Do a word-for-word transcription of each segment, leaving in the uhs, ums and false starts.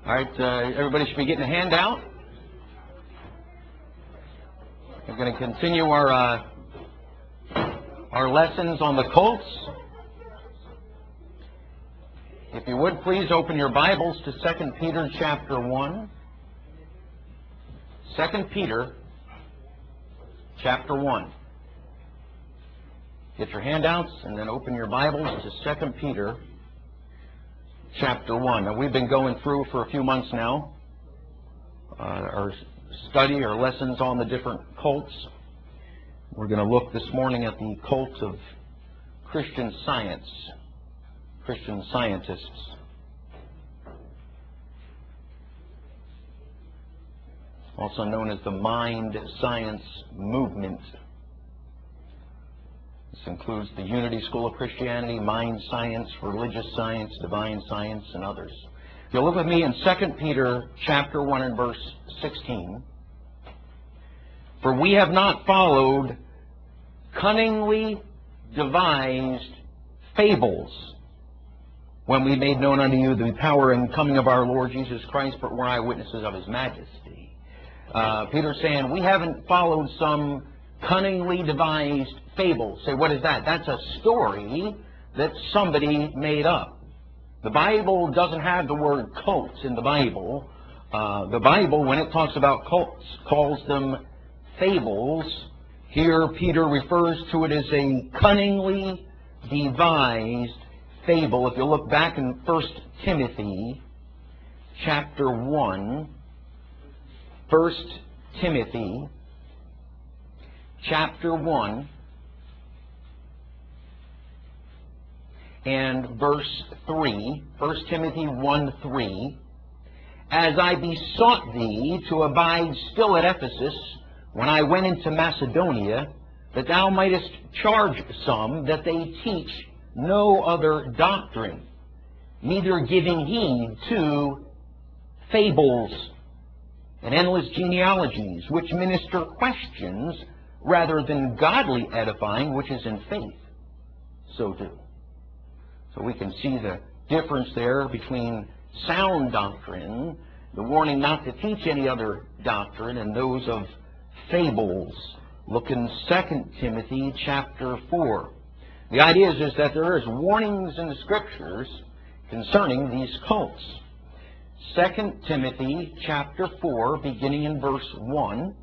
All right, uh, everybody should be getting a handout. We're going to continue our uh, our lessons on the cults. If you would, please open your Bibles to Second Peter chapter one. Second Peter chapter one. Get your handouts and then open your Bibles to Second Peter chapter one. Now, we've been going through for a few months now uh, our study, our lessons on the different cults. We're going to look this morning at the cult of Christian Science, Christian scientists. Also known as the mind science movement. This includes the Unity School of Christianity, mind science, religious science, divine science, and others. If you'll look with me in Second Peter chapter one and verse sixteen. For we have not followed cunningly devised fables when we made known unto you the power and coming of our Lord Jesus Christ, but were eyewitnesses of His majesty. Uh, Peter's saying we haven't followed some cunningly devised fable. Say, what is that? That's a story that somebody made up. The Bible doesn't have the word cults in the Bible. Uh, the Bible, when it talks about cults, calls them fables. Here, Peter refers to it as a cunningly devised fable. If you look back in First Timothy chapter one, First Timothy chapter one, and verse three, First Timothy one three, as I besought thee to abide still at Ephesus when I went into Macedonia, that thou mightest charge some that they teach no other doctrine, neither giving heed to fables and endless genealogies, which minister questions rather than godly edifying, which is in faith. So do. So we can see the difference there between sound doctrine, the warning not to teach any other doctrine, and those of fables. Look in Second Timothy chapter four. The idea is, is that there is warnings in the Scriptures concerning these cults. Second Timothy chapter four, beginning in verse one.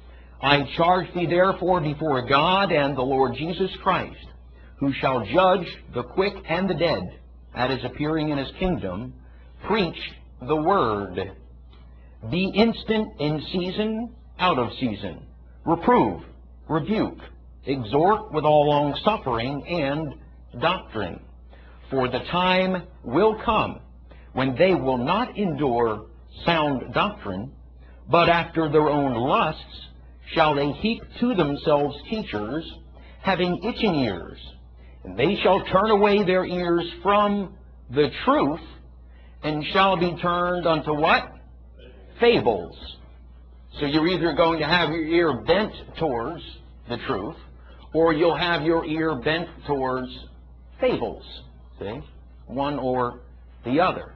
I charge thee therefore before God and the Lord Jesus Christ, who shall judge the quick and the dead at His appearing in His kingdom, preach the word. Be instant in season, out of season. Reprove, rebuke, exhort with all longsuffering and doctrine. For the time will come when they will not endure sound doctrine, but after their own lusts shall they heap to themselves teachers, having itching ears. And they shall turn away their ears from the truth, and shall be turned unto what? Fables. So you're either going to have your ear bent towards the truth, or you'll have your ear bent towards fables. See? One or the other.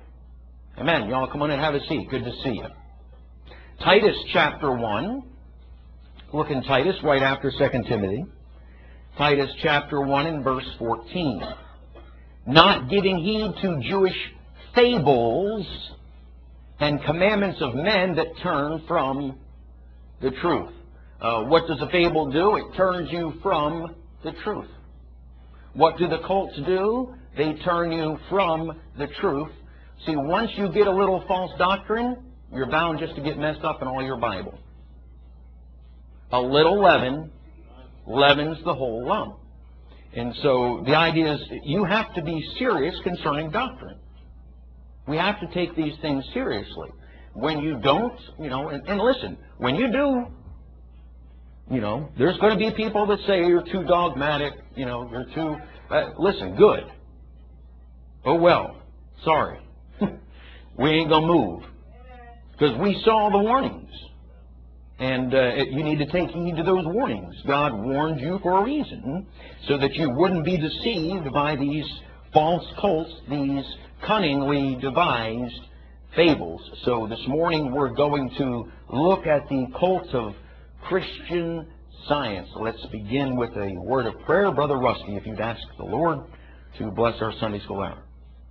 Amen. Y'all come on and have a seat. Good to see you. Titus chapter one. Look in Titus right after Second Timothy. Titus chapter one and verse fourteen. Not giving heed to Jewish fables and commandments of men that turn from the truth. Uh, what does a fable do? It turns you from the truth. What do the cults do? They turn you from the truth. See, once you get a little false doctrine, you're bound just to get messed up in all your Bible. A little leaven leavens the whole lump. And so the idea is you have to be serious concerning doctrine. We have to take these things seriously. When you don't, you know, and, and listen, when you do, you know, there's going to be people that say you're too dogmatic, you know, you're too, uh, listen, good. Oh, well, sorry. We ain't going to move. Because we saw the warnings. And uh, you need to take heed to those warnings. God warned you for a reason, so that you wouldn't be deceived by these false cults, these cunningly devised fables. So this morning we're going to look at the cult of Christian Science. Let's begin with a word of prayer. Brother Rusty, if you'd ask the Lord to bless our Sunday school hour.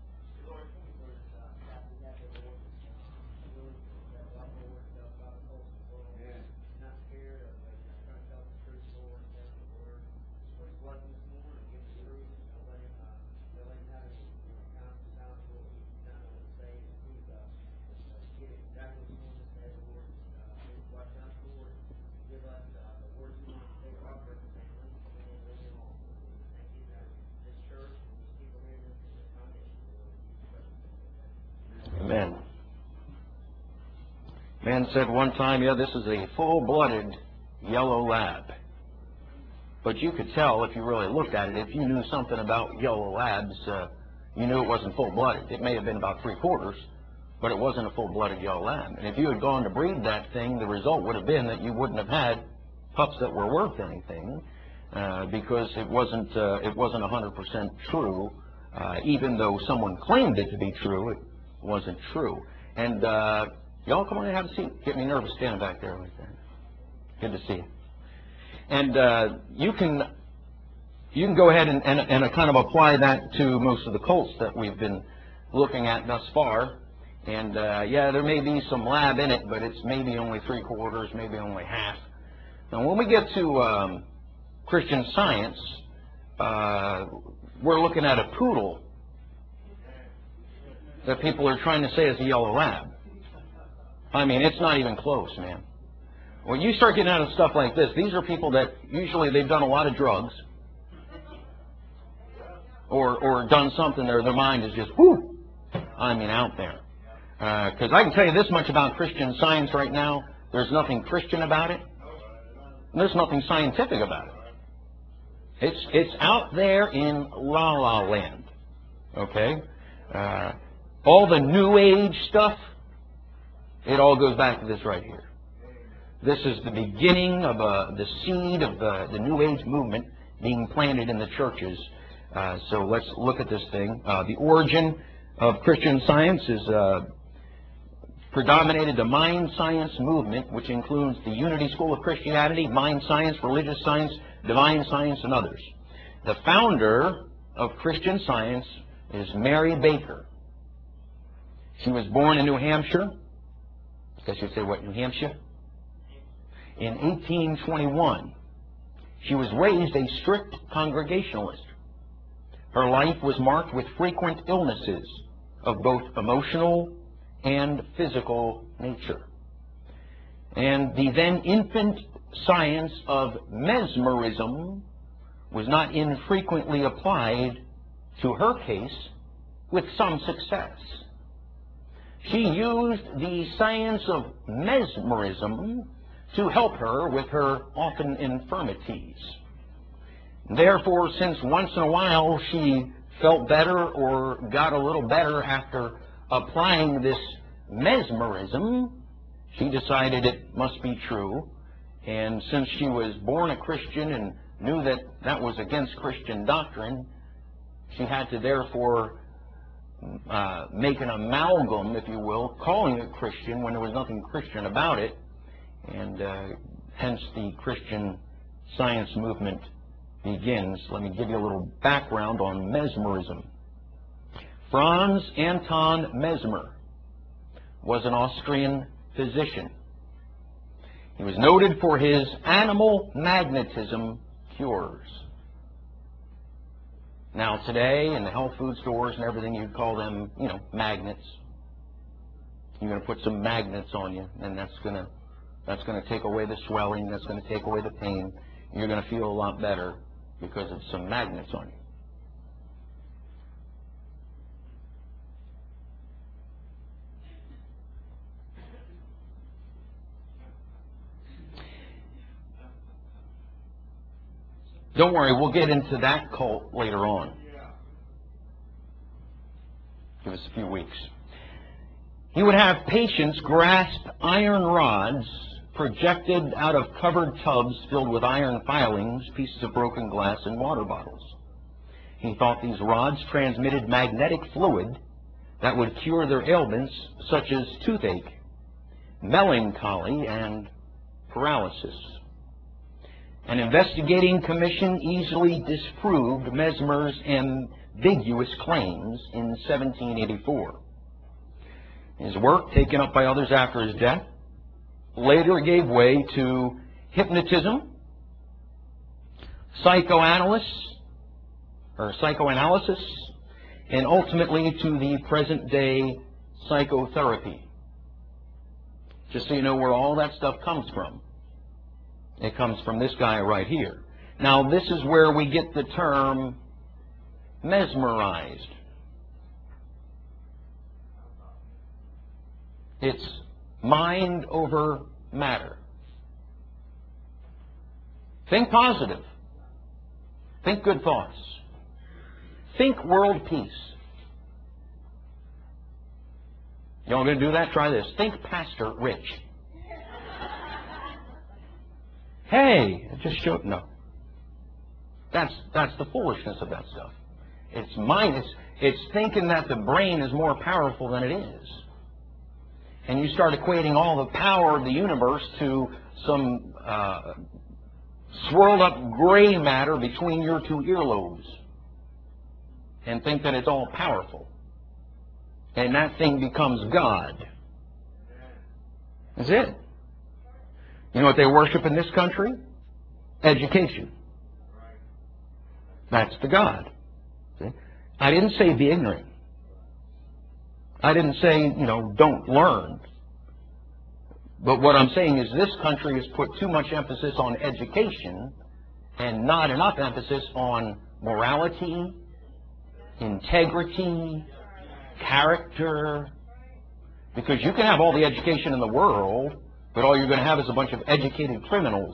Amen. Man said one time, yeah, this is a full-blooded yellow lab. But you could tell if you really looked at it, if you knew something about yellow labs, uh, you knew it wasn't full-blooded. It may have been about three-quarters, but it wasn't a full-blooded yellow lab. And if you had gone to breed that thing, the result would have been that you wouldn't have had pups that were worth anything, uh, because it wasn't uh, it wasn't one hundred percent true. Uh, even though someone claimed it to be true, it wasn't true. And uh, y'all come on and have a seat. Get me nervous standing back there like that. Good to see you. And uh, you can you can go ahead and, and, and kind of apply that to most of the cults that we've been looking at thus far. And uh, yeah, there may be some lab in it, but it's maybe only three quarters, maybe only half. Now, when we get to um, Christian Science, uh, we're looking at a poodle that people are trying to say is a yellow lab. I mean, it's not even close, man. When you start getting out of stuff like this, these are people that usually they've done a lot of drugs or or done something there. Their mind is just, whoo, I mean, out there. Because uh, I can tell you this much about Christian Science right now. There's nothing Christian about it. There's nothing scientific about it. It's, it's out there in la-la land. Okay? Uh, all the New Age stuff, it all goes back to this right here. This is the beginning of uh, the seed of uh, the New Age movement being planted in the churches. Uh, so let's look at this thing. Uh, the origin of Christian Science is uh, predominated the mind science movement, which includes the Unity School of Christianity, mind science, religious science, divine science, and others. The founder of Christian Science is Mary Baker. She was born in New Hampshire. I guess you'd say, what, New Hampshire? In eighteen twenty-one. She was raised a strict Congregationalist. Her life was marked with frequent illnesses of both emotional and physical nature. And the then infant science of mesmerism was not infrequently applied to her case with some success. She used the science of mesmerism to help her with her often infirmities. Therefore, since once in a while she felt better or got a little better after applying this mesmerism, she decided it must be true. And since she was born a Christian and knew that that was against Christian doctrine, she had to therefore uh, make an amalgam, if you will, calling it Christian when there was nothing Christian about it. And uh, hence the Christian Science movement begins. Let me give you a little background on mesmerism. Franz Anton Mesmer was an Austrian physician. He was noted for his animal magnetism cures. Now today in the health food stores and everything, you'd call them, you know, magnets. You're going to put some magnets on you, and that's going to that's going to take away the swelling, that's going to take away the pain. You're going to feel a lot better because of some magnets on you. Don't worry, we'll get into that cult later on. Give us a few weeks. He would have patients grasp iron rods projected out of covered tubs filled with iron filings, pieces of broken glass, and water bottles. He thought these rods transmitted magnetic fluid that would cure their ailments such as toothache, melancholy, and paralysis. An investigating commission easily disproved Mesmer's ambiguous claims in seventeen eighty-four. His work, taken up by others after his death, later gave way to hypnotism, psychoanalysis, or psychoanalysis, and ultimately to the present-day psychotherapy. Just so you know where all that stuff comes from. It comes from this guy right here. Now, this is where we get the term mesmerized. It's mind over matter. Think positive. Think good thoughts. Think world peace. You all going to do that? Try this. Think Pastor Rich. Hey, it just showed. No. That's, that's the foolishness of that stuff. It's mind. It's, it's thinking that the brain is more powerful than it is. And you start equating all the power of the universe to some uh, swirled up gray matter between your two earlobes and think that it's all powerful. And that thing becomes God. That's it. You know what they worship in this country? Education. That's the God. See? I didn't say be ignorant. I didn't say, you know, don't learn. But what I'm saying is this country has put too much emphasis on education and not enough emphasis on morality, integrity, character. Because you can have all the education in the world, but all you're going to have is a bunch of educated criminals.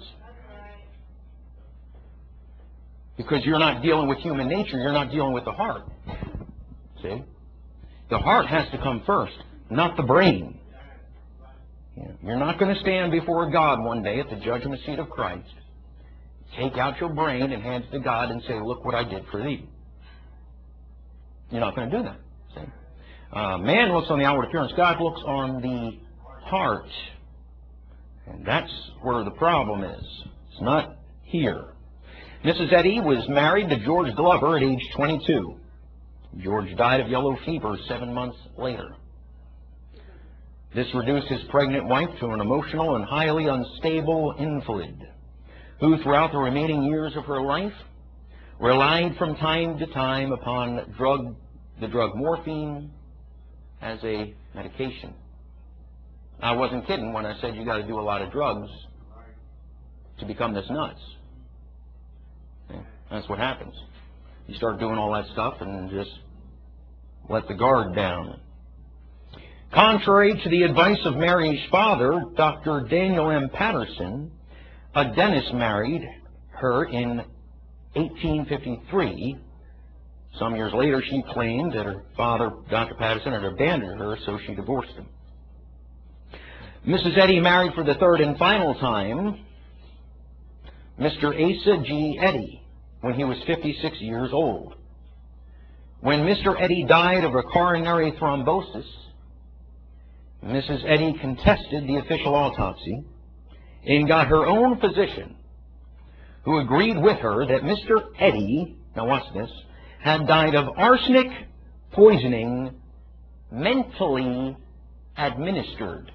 Because you're not dealing with human nature, you're not dealing with the heart. See? The heart has to come first, not the brain. You're not going to stand before God one day at the judgment seat of Christ, take out your brain and hand it to God and say, look what I did for thee. You're not going to do that. See? Uh, man looks on the outward appearance. God looks on the heart. And that's where the problem is. It's not here. Missus Eddy was married to George Glover at age twenty-two. George died of yellow fever seven months later. This reduced his pregnant wife to an emotional and highly unstable invalid, who throughout the remaining years of her life relied from time to time upon drug, the drug morphine as a medication. I wasn't kidding when I said you got to do a lot of drugs to become this nuts. Yeah, that's what happens. You start doing all that stuff and just let the guard down. Contrary to the advice of Mary's father, Doctor Daniel M. Patterson, a dentist married her in eighteen fifty-three. Some years later, she claimed that her father, Doctor Patterson, had abandoned her, so she divorced him. Missus Eddy married for the third and final time Mister Asa G. Eddy when he was fifty-six years old. When Mister Eddy died of a coronary thrombosis, Missus Eddy contested the official autopsy and got her own physician, who agreed with her that Mister Eddy, now watch this, had died of arsenic poisoning mentally administered.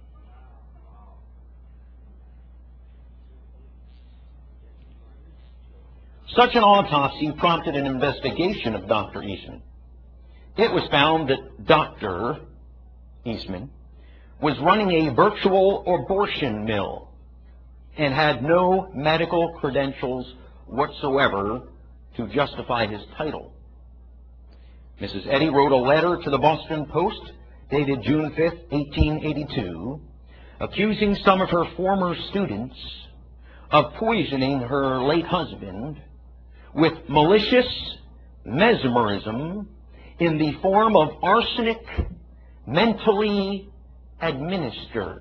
Such an autopsy prompted an investigation of Doctor Eastman. It was found that Doctor Eastman was running a virtual abortion mill and had no medical credentials whatsoever to justify his title. Missus Eddy wrote a letter to the Boston Post dated June fifth, eighteen eighty-two, accusing some of her former students of poisoning her late husband with malicious mesmerism in the form of arsenic mentally administered.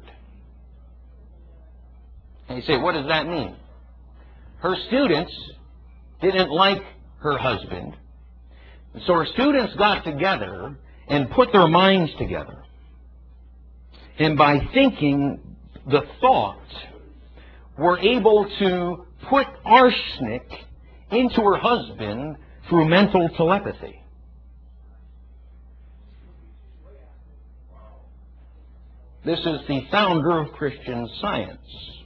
And you say, what does that mean? Her students didn't like her husband. And so her students got together and put their minds together. And by thinking the thought, were able to put arsenic into her husband through mental telepathy. This is the founder of Christian Science.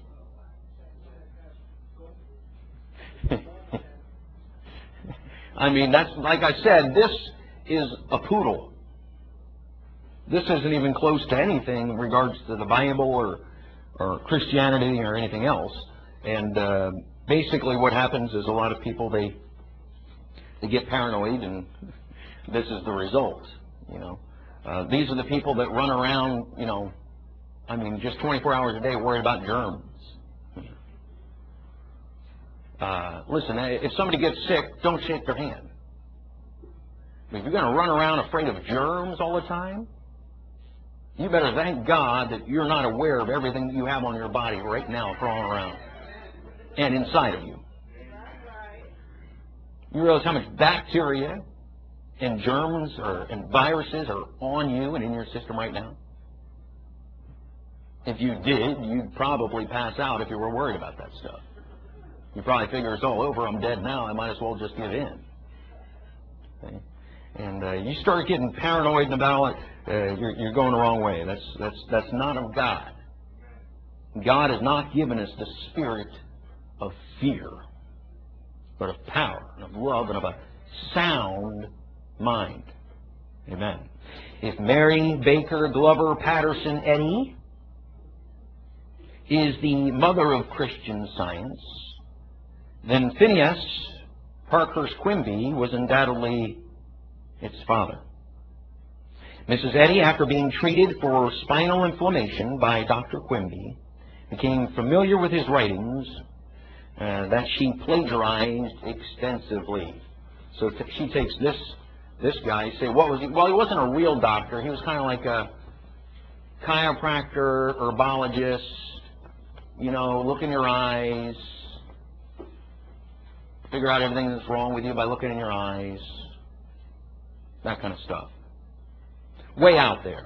I mean, that's, like I said, this is a poodle. This isn't even close to anything in regards to the Bible or, or Christianity or anything else. And uh, basically what happens is a lot of people, they, they get paranoid, and this is the result, you know. Uh, these are the people that run around, you know, I mean, just twenty-four hours a day worried about germs. Uh, listen, if somebody gets sick, don't shake their hand. If you're going to run around afraid of germs all the time, you better thank God that you're not aware of everything that you have on your body right now crawling around and inside of you. You realize how much bacteria and germs or, and viruses are on you and in your system right now? If you did, you'd probably pass out if you were worried about that stuff. You probably figure it's all over, I'm dead now, I might as well just give in. Okay? And uh, you start getting paranoid about it, uh, you're, you're going the wrong way. That's, that's, that's not of God. God has not given us the spirit of fear, but of power, and of love, and of a sound mind. Amen. If Mary Baker Glover Patterson Eddy is the mother of Christian Science, then Phineas Parkhurst Quimby was undoubtedly its father. Missus Eddy, after being treated for spinal inflammation by Doctor Quimby, became familiar with his writings uh, that she plagiarized extensively. So t she takes this this guy, say, what was he? Well, he wasn't a real doctor. He was kind of like a chiropractor, herbologist, you know, look in your eyes, figure out everything that's wrong with you by looking in your eyes, that kind of stuff. Way out there.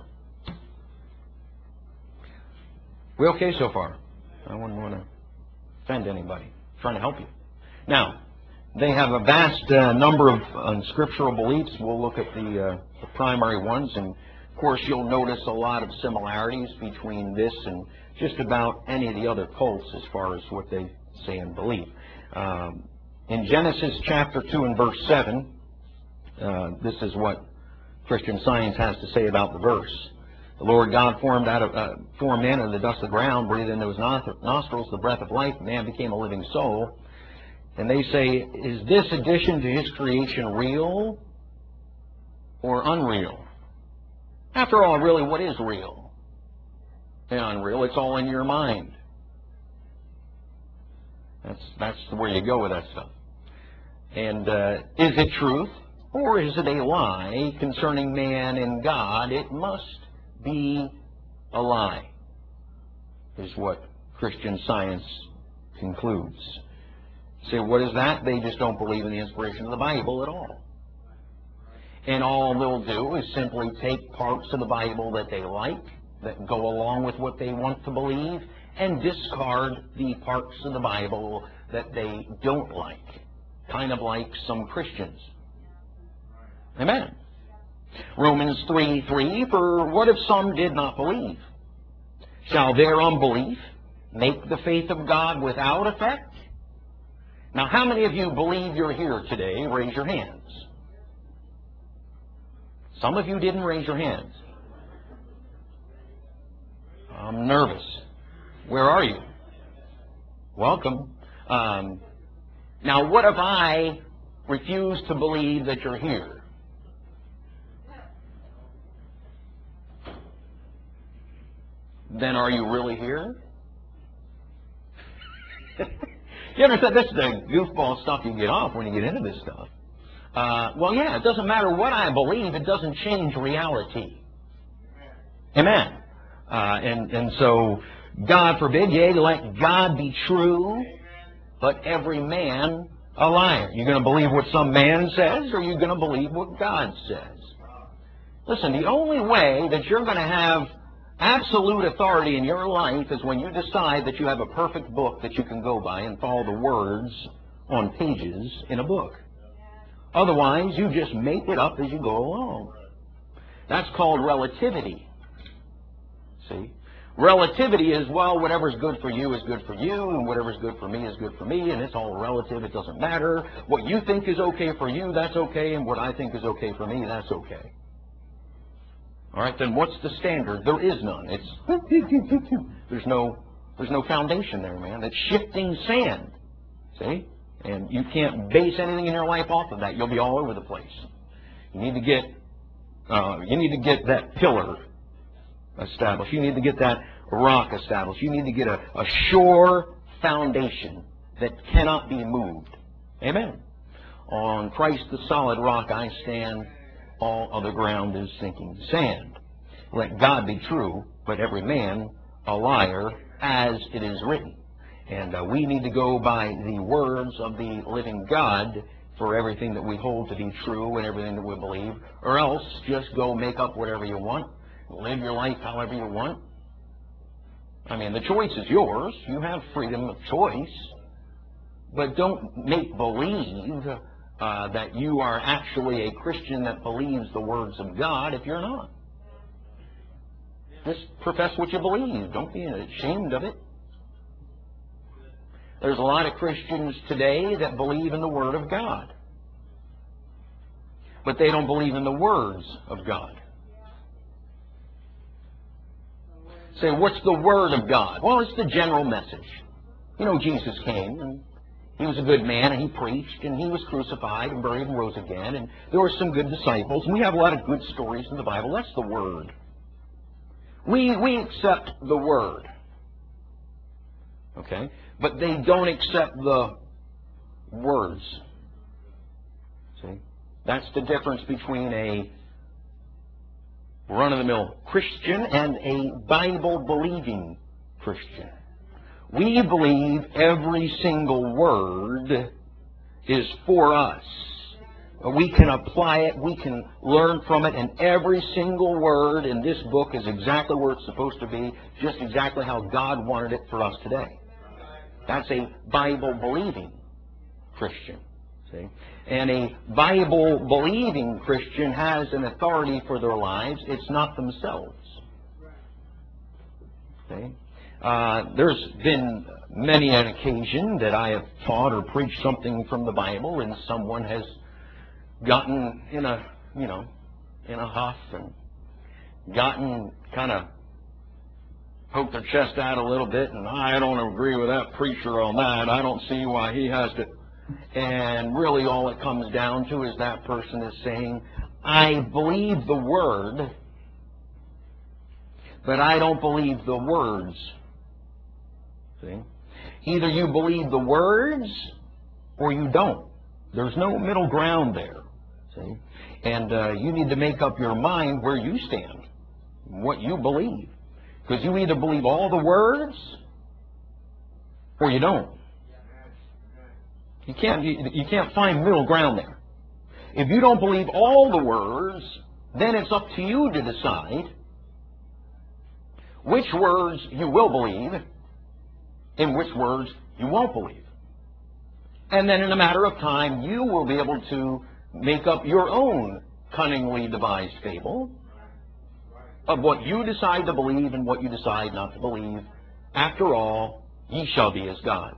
We okay so far? I wouldn't want to offend anybody. I'm trying to help you. Now, they have a vast uh, number of unscriptural beliefs. We'll look at the, uh, the primary ones, and of course you'll notice a lot of similarities between this and just about any of the other cults as far as what they say and believe. Um, in Genesis chapter two and verse seven, uh, this is what Christian Science has to say about the verse. The Lord God formed out of uh, formed man out of the dust of the ground, breathed into his nostrils the breath of life, man became a living soul. And they say, is this addition to his creation real or unreal? After all, really, what is real and unreal? It's all in your mind. That's, that's where you go with that stuff. And uh, is it truth or is it a lie concerning man and God? It must be a lie, is what Christian Science concludes. Say, what is that? They just don't believe in the inspiration of the Bible at all. And all they'll do is simply take parts of the Bible that they like, that go along with what they want to believe, and discard the parts of the Bible that they don't like. Kind of like some Christians. Amen. Romans three three, for what if some did not believe? Shall their unbelief make the faith of God without effect? Now, how many of you believe you're here today? Raise your hands. Some of you didn't raise your hands. I'm nervous. Where are you? Welcome. Um, now, what if I refuse to believe that you're here? Then are you really here? You understand? This is the goofball stuff you get off when you get into this stuff. Uh, well, yeah, it doesn't matter what I believe. It doesn't change reality. Amen. Uh, and, and so, God forbid, yea, let God be true, but every man a liar. You're going to believe what some man says, or you're going to believe what God says. Listen, the only way that you're going to have absolute authority in your life is when you decide that you have a perfect book that you can go by and follow the words on pages in a book. Otherwise, you just make it up as you go along. That's called relativity. See? Relativity is, well, whatever's good for you is good for you, and whatever's good for me is good for me, and it's all relative. It doesn't matter. What you think is okay for you, that's okay, and what I think is okay for me, that's okay. All right, then what's the standard? There is none. It's there's no there's no foundation there, man. It's shifting sand. See? And you can't base anything in your life off of that. You'll be all over the place. You need to get uh, you need to get that pillar established. You need to get that rock established. You need to get a, a sure foundation that cannot be moved. Amen. On Christ the solid rock I stand, all other ground is sinking sand. Let God be true, but every man a liar, as it is written. And uh, we need to go by the words of the living God for everything that we hold to be true and everything that we believe, or else just go make up whatever you want. Live your life however you want. I mean, the choice is yours. You have freedom of choice. But don't make believe uh, that you are actually a Christian that believes the words of God if you're not. Just profess what you believe. Don't be ashamed of it. There's a lot of Christians today that believe in the Word of God. But they don't believe in the words of God. Say, what's the Word of God? Well, it's the general message. You know, Jesus came, and he was a good man, and he preached, and he was crucified and buried and rose again, and there were some good disciples, and we have a lot of good stories in the Bible. That's the Word. We, we accept the Word. Okay? But they don't accept the words. See? That's the difference between a run-of-the-mill Christian and a Bible-believing Christian. We believe every single word is for us. We can apply it, we can learn from it, and every single word in this book is exactly where it's supposed to be, just exactly how God wanted it for us today. That's a Bible-believing Christian. See? And a Bible-believing Christian has an authority for their lives. It's not themselves. See? Uh, there's been many an occasion that I have taught or preached something from the Bible, and someone has gotten in a, you know, in a huff and gotten kind of poked their chest out a little bit, and I don't agree with that preacher on that. I don't see why he has to. And really all it comes down to is that person is saying, I believe the Word, but I don't believe the words. See? Either you believe the words or you don't. There's no middle ground there. See? And uh, you need to make up your mind where you stand, what you believe. Because you either believe all the words or you don't. You can't, you, you can't find middle ground there. If you don't believe all the words, then it's up to you to decide which words you will believe and which words you won't believe. And then in a matter of time, you will be able to make up your own cunningly devised fable of what you decide to believe and what you decide not to believe. After all, ye shall be as gods.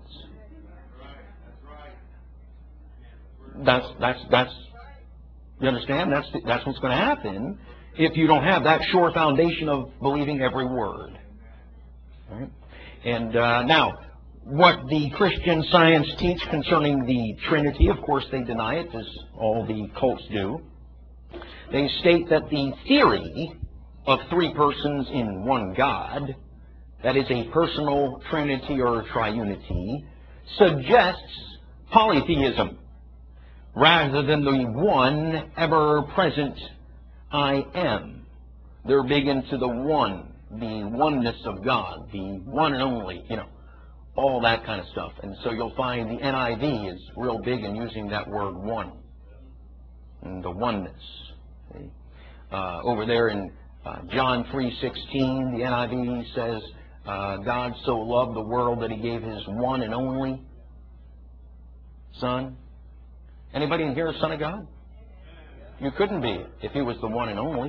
That's, that's, that's, you understand? That's, that's what's going to happen if you don't have that sure foundation of believing every word. All right? And uh, now, what the Christian Science teach concerning the Trinity, of course they deny it, as all the cults do. They state that the theory of three persons in one God, that is a personal trinity or triunity, suggests polytheism rather than the one ever-present I am. They're big into the one, the oneness of God, the one and only, you know, all that kind of stuff. And so you'll find the N I V is real big in using that word one, and the oneness. See? Uh, over there in uh, John three sixteen, the N I V says, uh, God so loved the world that he gave his one and only Son. Anybody in here a son of God? You couldn't be if he was the one and only.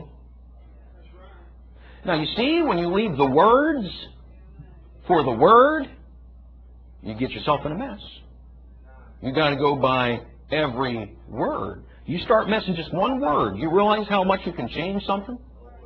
Now you see, when you leave the words for the Word, you get yourself in a mess. You got to go by every word. You start messing just one word, you realize how much you can change something?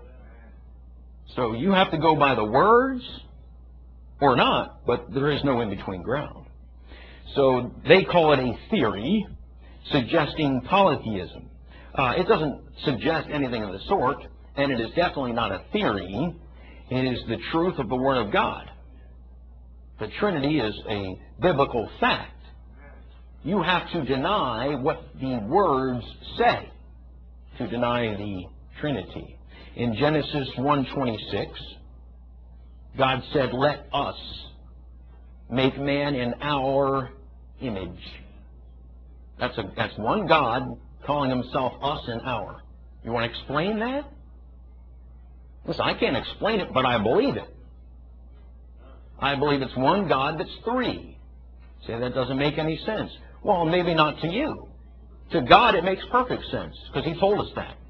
So you have to go by the words or not, but there is no in-between ground. So they call it a theory suggesting polytheism. Uh, it doesn't suggest anything of the sort, and it is definitely not a theory. It is the truth of the Word of God. The Trinity is a biblical fact. You have to deny what the words say to deny the Trinity. In Genesis one twenty-six, God said, "Let us make man in our image." That's a that's one God calling himself us and our. You want to explain that? Listen, I can't explain it, but I believe it. I believe it's one God that's three. Say that doesn't make any sense. Well, maybe not to you. To God it makes perfect sense, because he told us that.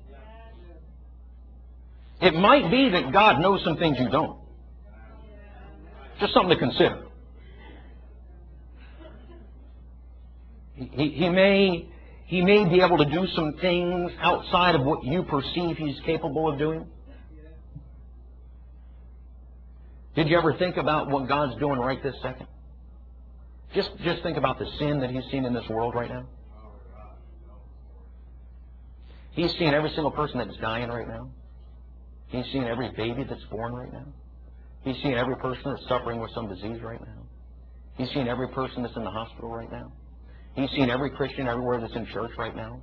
It might be that God knows some things you don't. Just something to consider. He, he, he may he may be able to do some things outside of what you perceive he's capable of doing. Did you ever think about what God's doing right this second? Just, just think about the sin that he's seen in this world right now. He's seeing every single person that's dying right now. He's seeing every baby that's born right now. He's seeing every person that's suffering with some disease right now. He's seeing every person that's in the hospital right now. He's seeing every Christian everywhere that's in church right now.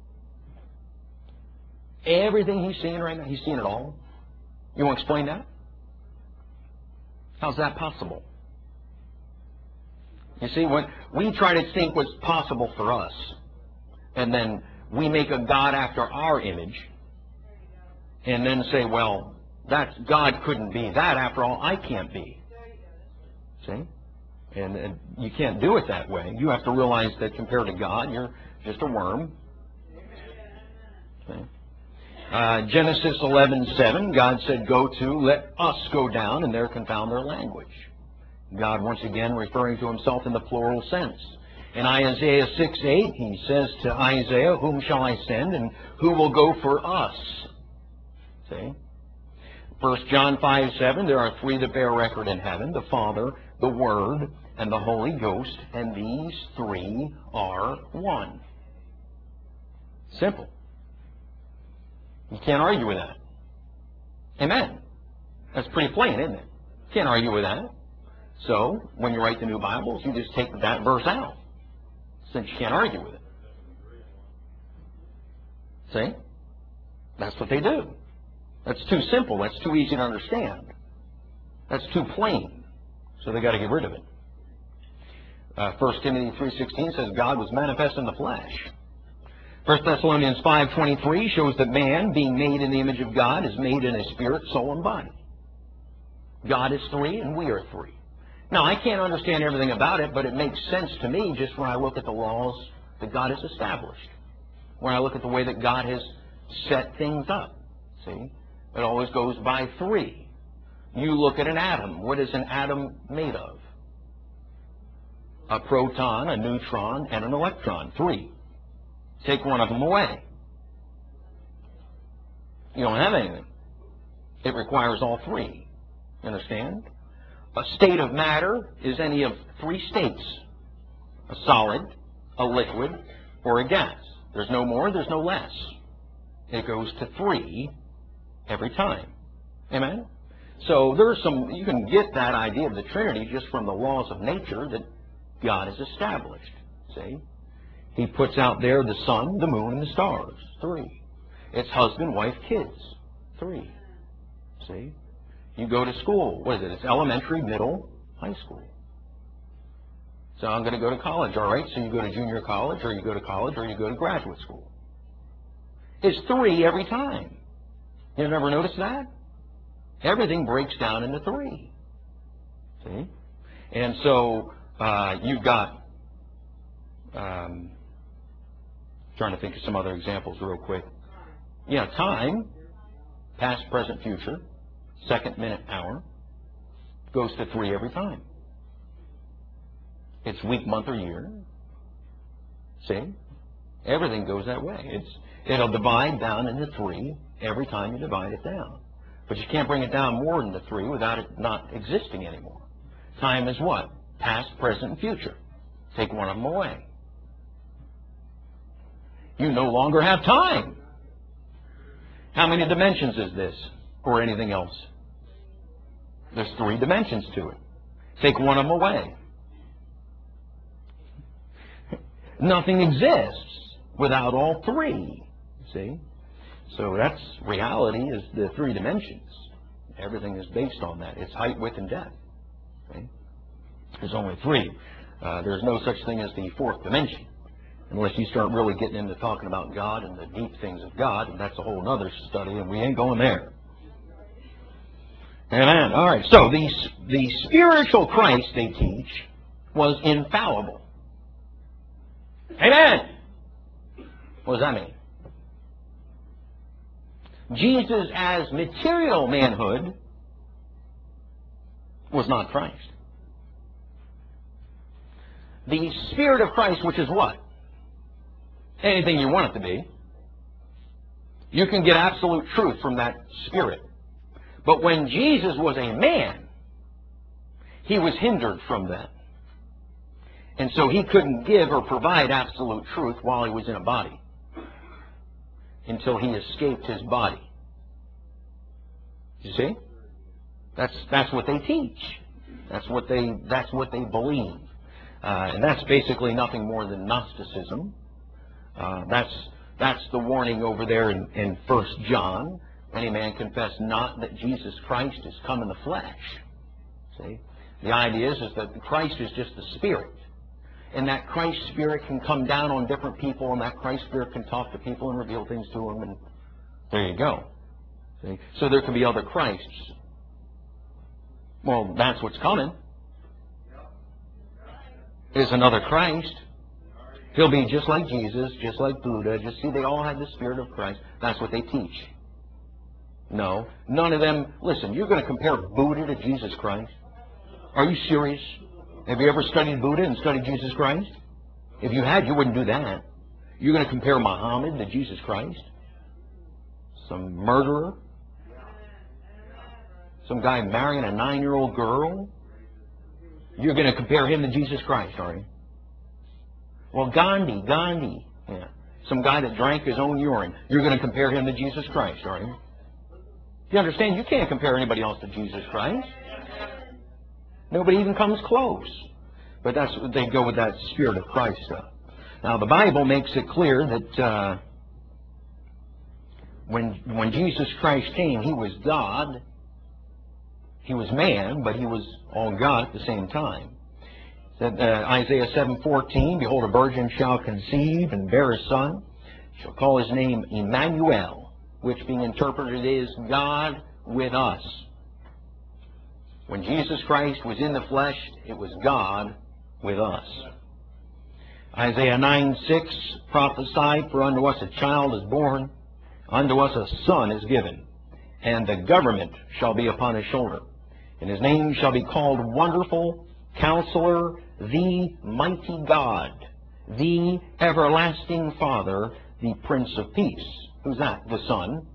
Everything he's seeing right now, he's seeing it all. You want to explain that? How's that possible? You see, when we try to think what's possible for us, and then we make a God after our image, and then say, well, that's, God couldn't be that. After all, I can't be. See? And, and you can't do it that way. You have to realize that compared to God, you're just a worm. See? Uh, Genesis eleven seven, God said, "Go to, let us go down, and there confound their language." God once again referring to himself in the plural sense. In Isaiah six eight, he says to Isaiah, "Whom shall I send, and who will go for us?" See? First John five seven, there are three that bear record in heaven, the Father, the Word, and the Holy Ghost, and these three are one. Simple. You can't argue with that. Amen. That's pretty plain, isn't it? Can't argue with that. So, when you write the new Bibles, you just take that verse out, since you can't argue with it. See? That's what they do. That's too simple. That's too easy to understand. That's too plain. So they got to get rid of it. Uh, First Timothy three sixteen says God was manifest in the flesh. First Thessalonians five twenty-three shows that man, being made in the image of God, is made in a spirit, soul, and body. God is three, and we are three. Now, I can't understand everything about it, but it makes sense to me just when I look at the laws that God has established. When I look at the way that God has set things up. See? It always goes by three. You look at an atom. What is an atom made of? A proton, a neutron, and an electron. Three. Take one of them away. You don't have anything. It requires all three. You understand? A state of matter is any of three states. A solid, a liquid, or a gas. There's no more, there's no less. It goes to three every time. Amen? So there's some, you can get that idea of the Trinity just from the laws of nature that God has established. See? He puts out there the sun, the moon, and the stars. Three. It's husband, wife, kids. Three. See? You go to school. What is it? It's elementary, middle, high school. So I'm going to go to college, all right? So you go to junior college, or you go to college, or you go to graduate school. It's three every time. You never noticed that? Everything breaks down into three. See? And so uh, you've got, um, trying to think of some other examples real quick. Yeah, time, past, present, future, second, minute, hour, goes to three every time. It's week, month, or year. See? Everything goes that way. It's, it'll divide down into three every time you divide it down. But you can't bring it down more than the three without it not existing anymore. Time is what? Past, present, and future. Take one of them away. You no longer have time. How many dimensions is this? Or anything else? There's three dimensions to it. Take one of them away. Nothing exists without all three. See? So that's reality, is the three dimensions. Everything is based on that. It's height, width, and depth. Okay? There's only three. Uh, there's no such thing as the fourth dimension, unless you start really getting into talking about God and the deep things of God, and that's a whole other study, and we ain't going there. Amen. All right, so the, the spiritual Christ, they teach, was infallible. Amen. What does that mean? Jesus as material manhood was not Christ. The Spirit of Christ, which is what? Anything you want it to be. You can get absolute truth from that Spirit. But when Jesus was a man, he was hindered from that. And so he couldn't give or provide absolute truth while he was in a body, until he escaped his body. You see? That's that's what they teach. That's what they that's what they believe. Uh, and that's basically nothing more than Gnosticism. Uh, that's that's the warning over there in, in First John. Any man confess not that Jesus Christ is come in the flesh. See? The idea is, is that Christ is just the Spirit. And that Christ Spirit can come down on different people, and that Christ Spirit can talk to people and reveal things to them, and there you go. See? So there can be other Christs. Well, that's what's coming. Is another Christ. He'll be just like Jesus, just like Buddha. Just see, they all had the Spirit of Christ. That's what they teach. No, none of them. Listen, you're going to compare Buddha to Jesus Christ? Are you serious? Have you ever studied Buddha and studied Jesus Christ? If you had, you wouldn't do that. You're going to compare Muhammad to Jesus Christ? Some murderer? Some guy marrying a nine-year-old girl? You're going to compare him to Jesus Christ, are you? Well, Gandhi, Gandhi. Yeah. Some guy that drank his own urine. You're going to compare him to Jesus Christ, are you? You understand? You can't compare anybody else to Jesus Christ. Nobody even comes close. But that's they go with that Spirit of Christ stuff. Now, the Bible makes it clear that uh, when when Jesus Christ came, he was God. He was man, but he was all God at the same time. That, uh, Isaiah seven fourteen, behold, a virgin shall conceive and bear a son, shall call his name Emmanuel, which being interpreted is God with us. When Jesus Christ was in the flesh, it was God with us. Isaiah nine six prophesied, for unto us a child is born, unto us a son is given, and the government shall be upon his shoulder. And his name shall be called Wonderful, Counselor, the Mighty God, the Everlasting Father, the Prince of Peace. Who's that? The Son.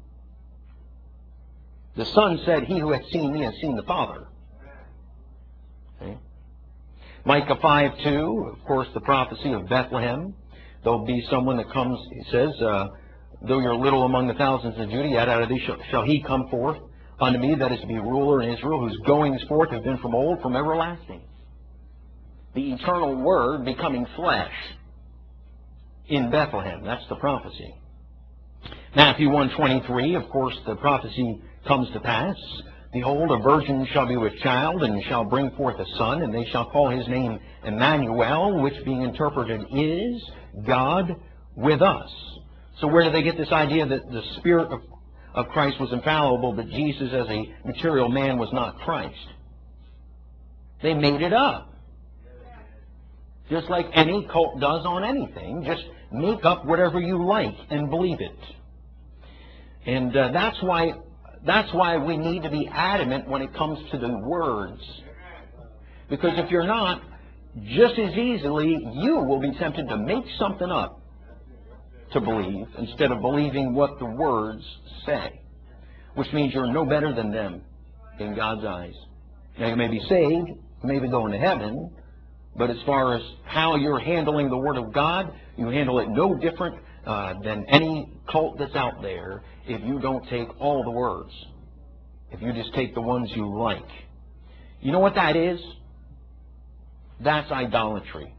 The Son said, he who hath seen me has seen the Father. Okay. Micah five two, of course, the prophecy of Bethlehem. There'll be someone that comes, he says, uh, though you're little among the thousands of Judah, yet out of thee shall, shall he come forth unto me, that is to be ruler in Israel, whose goings forth have been from old, from everlasting. The eternal Word becoming flesh in Bethlehem. That's the prophecy. Matthew one twenty-three, of course, the prophecy comes to pass. Behold, a virgin shall be with child, and shall bring forth a son, and they shall call his name Emmanuel, which being interpreted is God with us. So where do they get this idea that the Spirit of, of Christ was infallible, but Jesus as a material man was not Christ. They made it up. Just like any cult does on anything. Just make up whatever you like and believe it. And uh, that's why that's why we need to be adamant when it comes to the words. Because if you're not, just as easily you will be tempted to make something up to believe instead of believing what the words say. Which means you're no better than them in God's eyes. Now you may be saved, you may be going to heaven, but as far as how you're handling the Word of God, you handle it no different uh, than any cult that's out there if you don't take all the words. If you just take the ones you like. You know what that is? That's idolatry.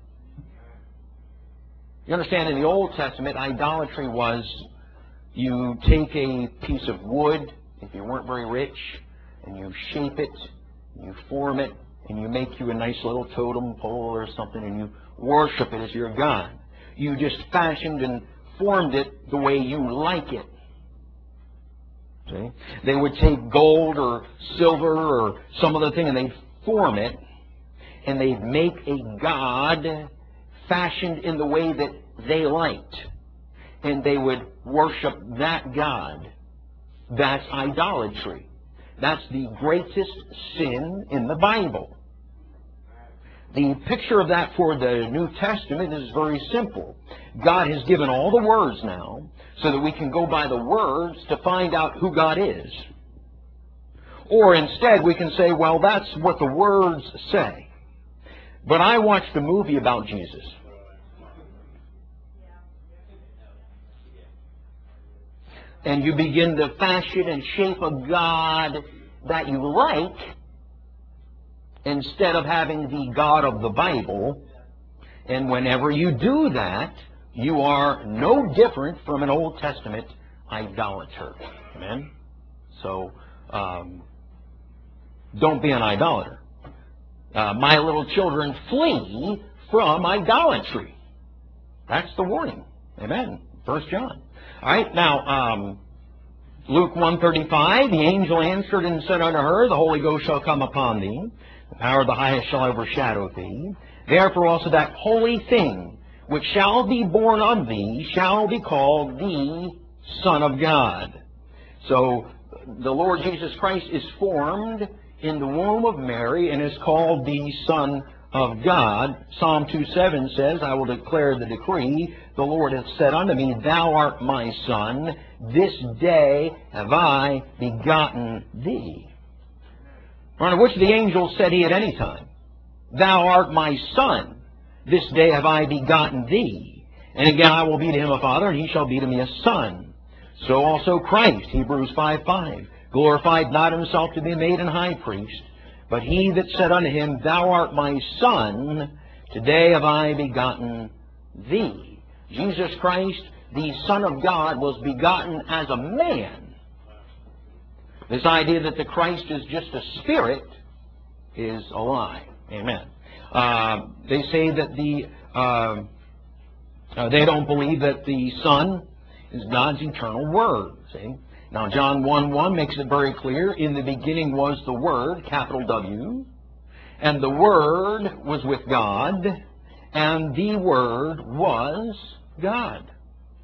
You understand, in the Old Testament, idolatry was you take a piece of wood, if you weren't very rich, and you shape it, you form it, and you make you a nice little totem pole or something, and you worship it as your God. You just fashioned and formed it the way you like it. See? They would take gold or silver or some other thing, and they'd form it, and they'd make a god fashioned in the way that they liked. And they would worship that god. That's idolatry. That's the greatest sin in the Bible. The picture of that for the New Testament is very simple. God has given all the words now so that we can go by the words to find out who God is. Or instead we can say, well, that's what the words say. But I watched a movie about Jesus. And you begin to fashion and shape a God that you like instead of having the God of the Bible. And whenever you do that, you are no different from an Old Testament idolater. Amen? So, um, don't be an idolater. Uh, my little children, flee from idolatry. That's the warning. Amen. First John. All right, now, um, Luke one thirty-five, the angel answered and said unto her, the Holy Ghost shall come upon thee, the power of the highest shall overshadow thee. Therefore also that holy thing which shall be born of thee shall be called the Son of God. So the Lord Jesus Christ is formed in the womb of Mary and is called the Son of God. Psalm two seven says, I will declare the decree. The Lord hath said unto me, Thou art my Son. This day have I begotten thee. Unto which the angel said he at any time, Thou art my Son. This day have I begotten thee. And again I will be to him a father, and he shall be to me a son. So also Christ, Hebrews five five, glorified not himself to be made an high priest, but he that said unto him, Thou art my Son, today have I begotten thee. Jesus Christ, the Son of God, was begotten as a man. This idea that the Christ is just a spirit is a lie. Amen. Uh, they say that the, uh, uh, they don't believe that the Son is God's eternal Word. See? Now, John one one makes it very clear, in the beginning was the Word, capital W, and the Word was with God, and the Word was God.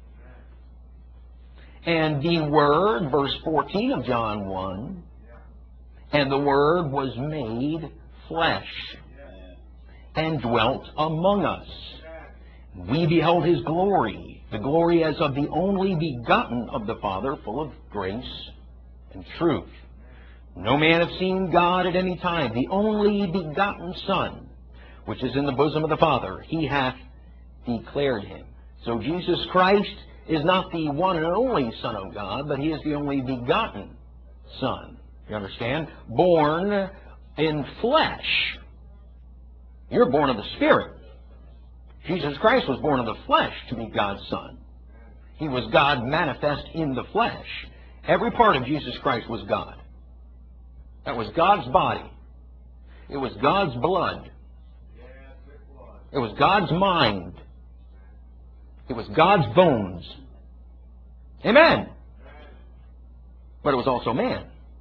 And the Word, verse fourteen of John one, and the Word was made flesh and dwelt among us. We beheld his glory, the glory as of the only begotten of the Father, full of grace and truth. No man hath seen God at any time. The only begotten Son, which is in the bosom of the Father, he hath declared him. So Jesus Christ is not the one and only Son of God, but he is the only begotten Son. You understand? Born in flesh. You're born of the Spirit. Jesus Christ was born of the flesh to be God's Son. He was God manifest in the flesh. Every part of Jesus Christ was God. That was God's body. It was God's blood. It was God's mind. It was God's bones. Amen. but it was also man.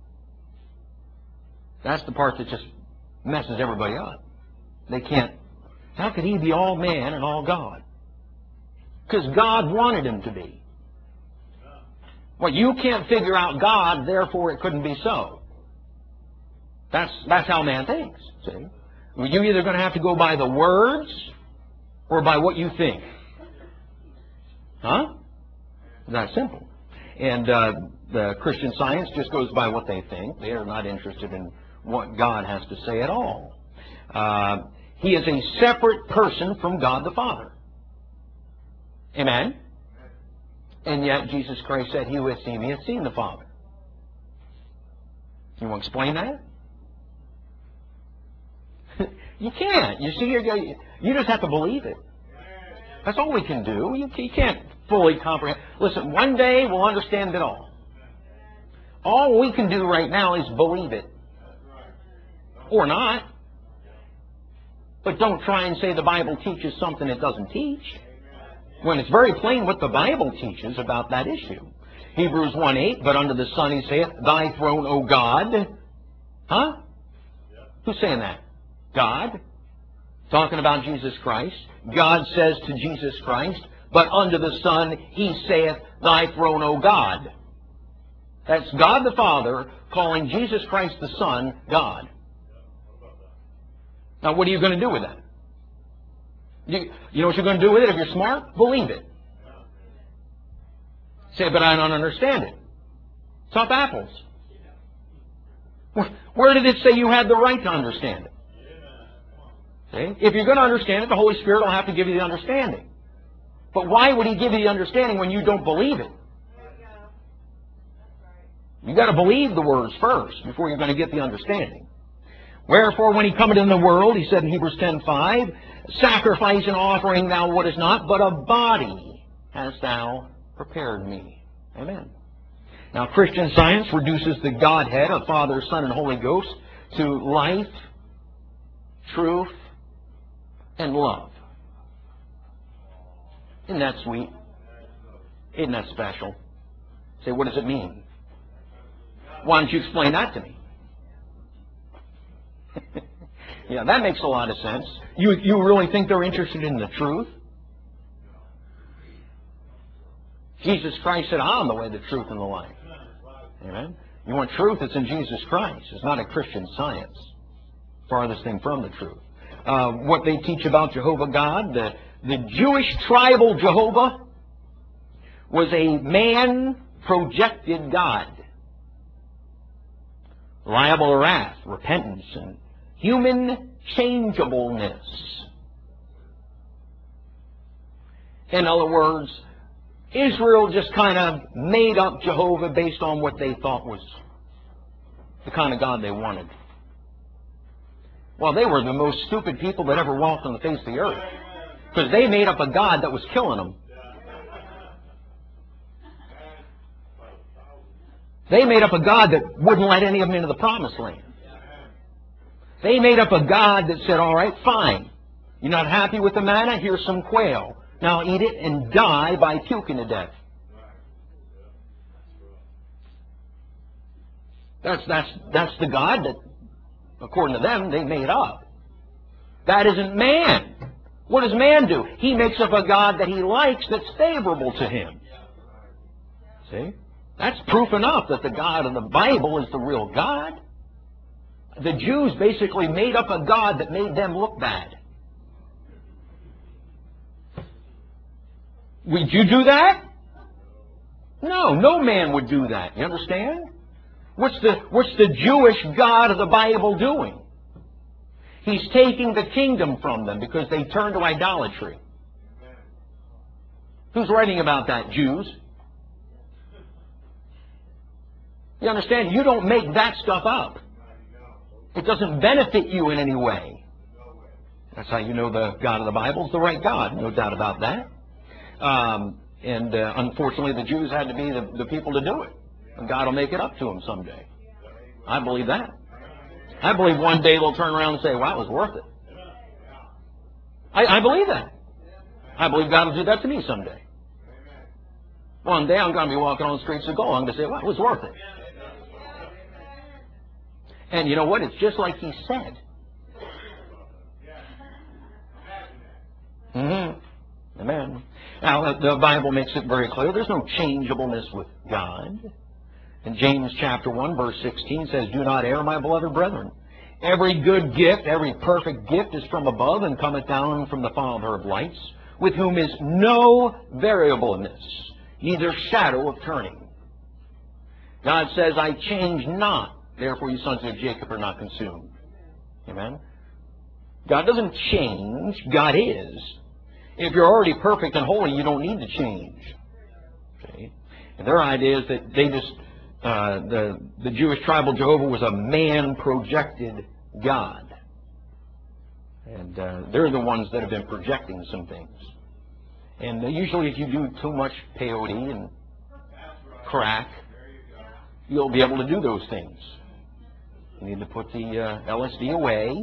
That's the part that just messes everybody up. They can't. How could he be all man and all God? Because God wanted him to be. Well, you can't figure out God, therefore it couldn't be so. That's, that's how man thinks, see? You're either going to have to go by the words or by what you think. Huh? That's simple. And uh, the Christian Science just goes by what they think. They are not interested in what God has to say at all. Uh, he is a separate person from God the Father. Amen? And yet Jesus Christ said, he who has seen me has seen the Father. You want to explain that? You can't. You see, you're, you just have to believe it. That's all we can do. You, you can't fully comprehend. Listen, one day we'll understand it all. All we can do right now is believe it. Or not. But don't try and say the Bible teaches something it doesn't teach, when it's very plain what the Bible teaches about that issue. Hebrews one eight, but under the sun he saith, thy throne, O God. Huh? Who's saying that? God. Talking about Jesus Christ. God says to Jesus Christ, but under the sun he saith, thy throne, O God. That's God the Father calling Jesus Christ the Son God. Now what are you going to do with that? You, you know what you're going to do with it if you're smart? Believe it. Say, but I don't understand it. Tough apples. Where, where did it say you had the right to understand it? See? If you're going to understand it, the Holy Spirit will have to give you the understanding. But why would he give you the understanding when you don't believe it? You've got to believe the words first before you're going to get the understanding. Wherefore, when he cometh in the world, he said in Hebrews ten five, sacrifice and offering thou wouldest not, but a body hast thou prepared me. Amen. Now, Christian Science reduces the Godhead of Father, Son, and Holy Ghost to life, truth, and love. Isn't that sweet? Isn't that special? Say, what does it mean? Why don't you explain that to me? Yeah, that makes a lot of sense. You, you really think they're interested in the truth? Jesus Christ said, I'm the way, the truth, and the life. Amen? You want truth? It's in Jesus Christ. It's not a Christian Science. Farthest thing from the truth. Uh, what they teach about Jehovah God, the, the Jewish tribal Jehovah was a man-projected God. Liable to wrath, repentance, and human changeableness. In other words, Israel just kind of made up Jehovah based on what they thought was the kind of God they wanted. Well, they were the most stupid people that ever walked on the face of the earth. Because they made up a God that was killing them. They made up a God that wouldn't let any of them into the promised land. They made up a God that said, all right, fine. You're not happy with the manna? Here's some quail. Now eat it and die by puking to death. That's, that's, that's the God that, according to them, they made up. That isn't man. What does man do? He makes up a God that he likes that's favorable to him. See? That's proof enough that the God of the Bible is the real God. The Jews basically made up a God that made them look bad. Would you do that? No, no man would do that. You understand? What's the, what's the Jewish God of the Bible doing? He's taking the kingdom from them because they turned to idolatry. Who's writing about that? Jews. You understand? You don't make that stuff up. It doesn't benefit you in any way. That's how you know the God of the Bible is the right God. No doubt about that. Um, and uh, unfortunately, the Jews had to be the, the people to do it. And God will make it up to them someday. I believe that. I believe one day they'll turn around and say, wow, it was worth it. I, I believe that. I believe God will do that to me someday. One day I'm going to be walking on the streets of gold. I'm going to say, well, it was worth it. And you know what? It's just like he said. Mm-hmm. Amen. Now, the Bible makes it very clear there's no changeableness with God. And James chapter one, verse sixteen says, "Do not err, my beloved brethren. Every good gift, every perfect gift is from above and cometh down from the Father of lights, with whom is no variableness, neither shadow of turning." God says, "I change not, therefore you sons of Jacob are not consumed." Amen? God doesn't change. God is. If you're already perfect and holy, you don't need to change. Okay? And their idea is that they just, uh, the, the Jewish tribal Jehovah was a man-projected God. And uh, they're the ones that have been projecting some things. And uh, usually if you do too much peyote and crack, you'll be able to do those things. You need to put the uh, L S D away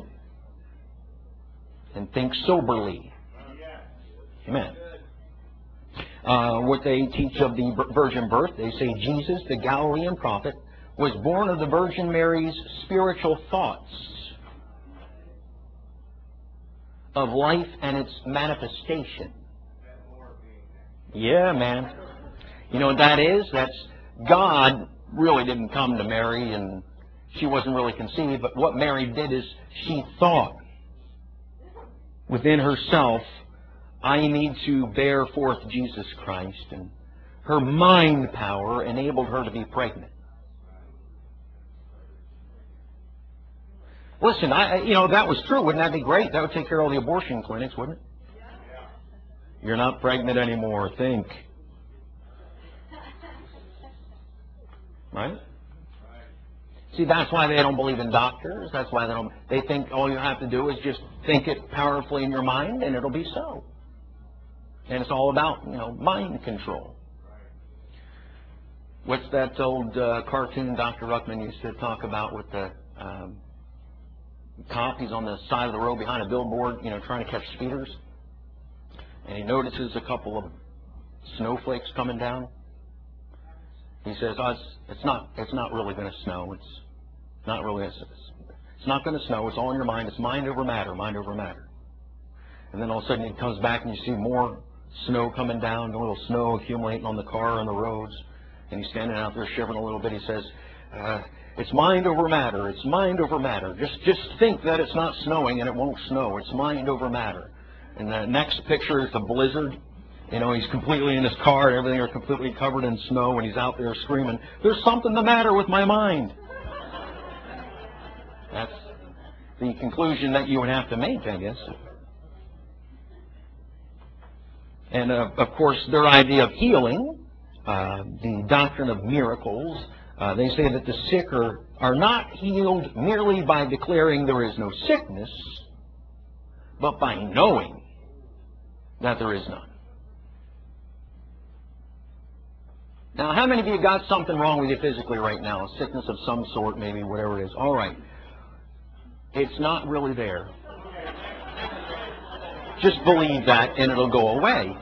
and think soberly. Amen. Uh, what they teach of the virgin birth, they say Jesus, the Galilean prophet, was born of the Virgin Mary's spiritual thoughts of life and its manifestation. Yeah, man. You know what that is? That's God really didn't come to Mary and she wasn't really conceived, but what Mary did is she thought within herself, I need to bear forth Jesus Christ, and her mind power enabled her to be pregnant. Listen, I, you know, that was true. Wouldn't that be great? That would take care of all the abortion clinics, wouldn't it? You're not pregnant anymore, think. Right? See, that's why they don't believe in doctors. That's why they don't. They think all you have to do is just think it powerfully in your mind, and it'll be so. And it's all about, you know, mind control. What's that old uh, cartoon Doctor Ruckman used to talk about with the um, cop? He's on the side of the road behind a billboard, you know, trying to catch speeders. And he notices a couple of snowflakes coming down. He says, oh, it's, it's not it's not really going to snow. It's not really, it's, it's not going to snow. It's all in your mind. It's mind over matter, mind over matter. And then all of a sudden he comes back and you see more snow coming down, a little snow accumulating on the car and the roads. And he's standing out there shivering a little bit. He says, uh, it's mind over matter. It's mind over matter. Just, just think that it's not snowing and it won't snow. It's mind over matter. And the next picture is the blizzard. You know, he's completely in his car and everything are completely covered in snow and he's out there screaming, there's something the matter with my mind. That's the conclusion that you would have to make, I guess. And, uh, of course, their idea of healing, uh, the doctrine of miracles, uh, they say that the sick are, are not healed merely by declaring there is no sickness, but by knowing that there is none. Now, how many of you got something wrong with you physically right now? A sickness of some sort, maybe, whatever it is. All right. It's not really there. Just believe that and it'll go away.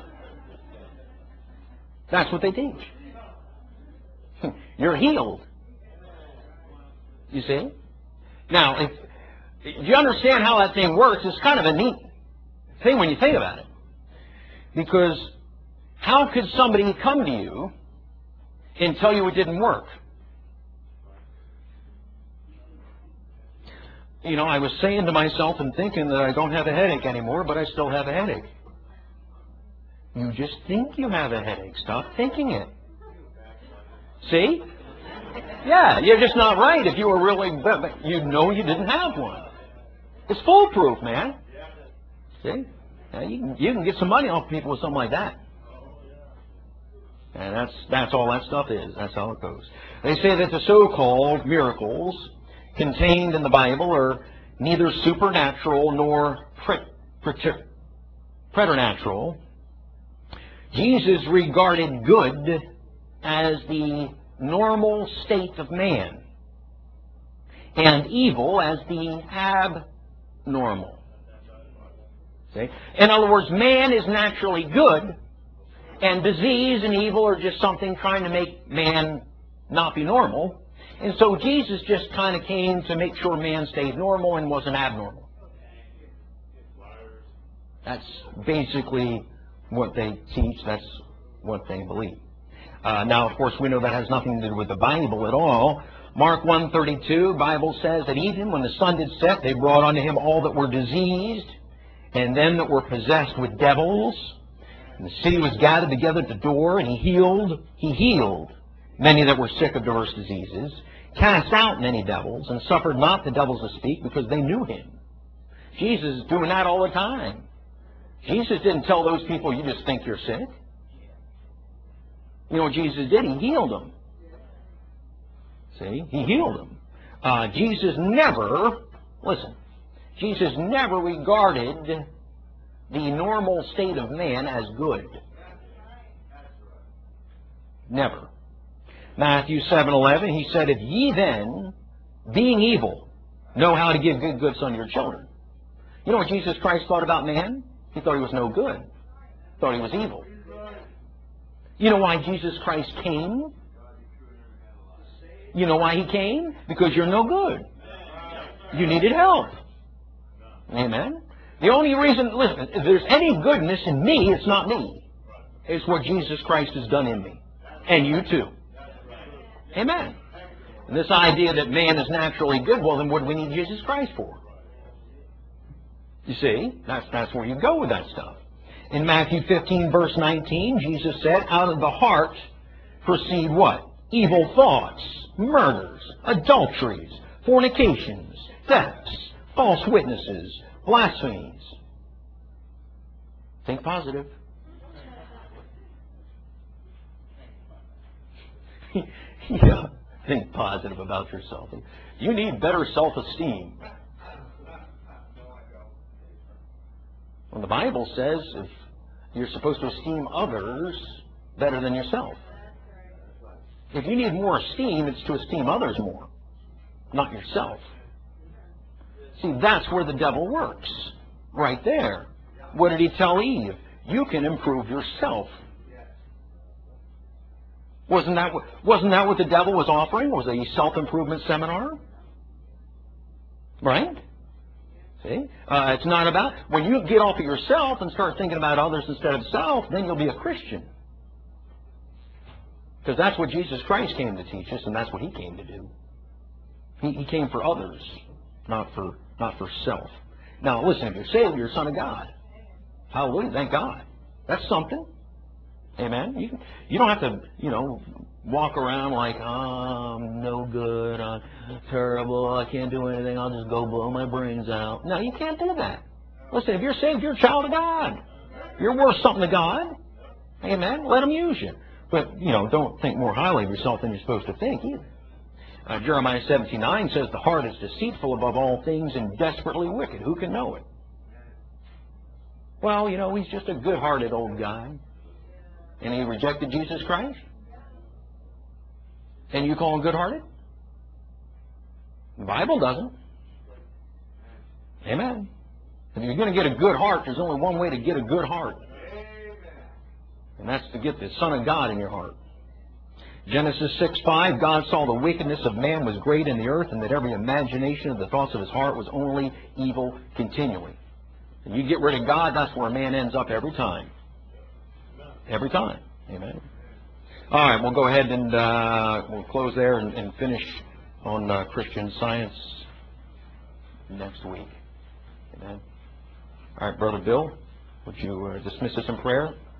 That's what they teach. You're healed. You see? Now, if, if you understand how that thing works, it's kind of a neat thing when you think about it. Because how could somebody come to you and tell you it didn't work? You know, I was saying to myself and thinking that I don't have a headache anymore, but I still have a headache. You just think you have a headache. Stop thinking it. See? Yeah, you're just not right. If you were really, you'd know you didn't have one. It's foolproof, man. See? Now, you can, you can get some money off people with something like that. And that's, that's all that stuff is. That's how it goes. They say that the so-called miracles contained in the Bible are neither supernatural nor pre- pre- preternatural. Jesus regarded good as the normal state of man and evil as the abnormal. See? In other words, man is naturally good, and disease and evil are just something trying to make man not be normal. And so Jesus just kind of came to make sure man stayed normal and wasn't abnormal. That's basically what they teach. That's what they believe. Uh, now, of course, we know that has nothing to do with the Bible at all. Mark one thirty-two, Bible says that even when the sun did set, they brought unto him all that were diseased, and them that were possessed with devils. And the city was gathered together at the door, and he healed, he healed many that were sick of diverse diseases, cast out many devils, and suffered not the devils to speak, because they knew him. Jesus is doing that all the time. Jesus didn't tell those people, you just think you're sick. You know what Jesus did? He healed them. See? He healed them. Uh, Jesus never, listen, Jesus never regarded the normal state of man as good. Never. Matthew seven eleven, he said, if ye then, being evil, know how to give good gifts unto your children. You know what Jesus Christ thought about man? He thought he was no good. He thought he was evil. You know why Jesus Christ came? You know why he came? Because you're no good. You needed help. Amen? The only reason, listen, if there's any goodness in me, it's not me. It's what Jesus Christ has done in me. And you too. Amen. And this idea that man is naturally good, well, then what do we need Jesus Christ for? You see, that's, that's where you go with that stuff. In Matthew fifteen, verse nineteen, Jesus said, out of the heart proceed what? Evil thoughts, murders, adulteries, fornications, thefts, false witnesses, blasphemies. Think positive. Yeah, think positive about yourself. You need better self-esteem. Well, the Bible says if you're supposed to esteem others better than yourself. If you need more esteem, it's to esteem others more, not yourself. See, that's where the devil works. Right there. What did he tell Eve? You can improve yourself. Wasn't that what, wasn't that what the devil was offering? Was a self-improvement seminar? Right? See? Uh, it's not about, when you get off of yourself and start thinking about others instead of self, then you'll be a Christian. Because that's what Jesus Christ came to teach us, and that's what he came to do. He, he came for others, not for, not for self. Now, listen, if you're saved, you're a son of God. Hallelujah, thank God. That's something. Amen. You, you don't have to, you know, walk around like, oh, I'm no good, I'm terrible, I can't do anything, I'll just go blow my brains out. No, you can't do that. Listen, if you're saved, you're a child of God. You're worth something to God. Amen. Let him use you. But, you know, don't think more highly of yourself than you're supposed to think either. Uh, Jeremiah seventeen nine says, the heart is deceitful above all things and desperately wicked. Who can know it? Well, you know, he's just a good-hearted old guy. And he rejected Jesus Christ? And you call him good-hearted? The Bible doesn't. Amen. If you're going to get a good heart, there's only one way to get a good heart. And that's to get the Son of God in your heart. Genesis six five, God saw the wickedness of man was great in the earth, and that every imagination of the thoughts of his heart was only evil continually. And you get rid of God, that's where a man ends up every time. Every time. Amen. All right, we'll go ahead and uh, we'll close there and, and finish on uh, Christian Science next week. Amen. All right, Brother Bill, would you uh, dismiss us in prayer?